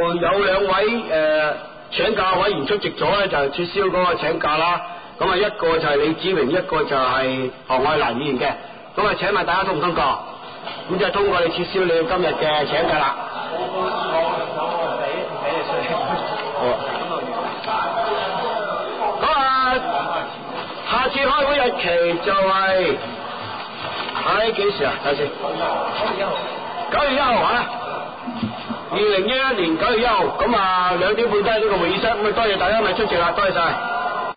有兩位請假委員出席咗咧，就撤銷嗰個請假啦。咁啊，一個就係李子榮，一個就係何愛蘭議員嘅。咁啊，請問大家通唔通過？咁就通過你撤銷你今日嘅請假啦。我俾你衰。好。咁啊，下次開會日期就係喺幾時啊？睇下先。9月1號啊！2011年9月1號，咁啊2點半都喺呢個會議室，咁啊多謝大家咪出席啦，多謝晒。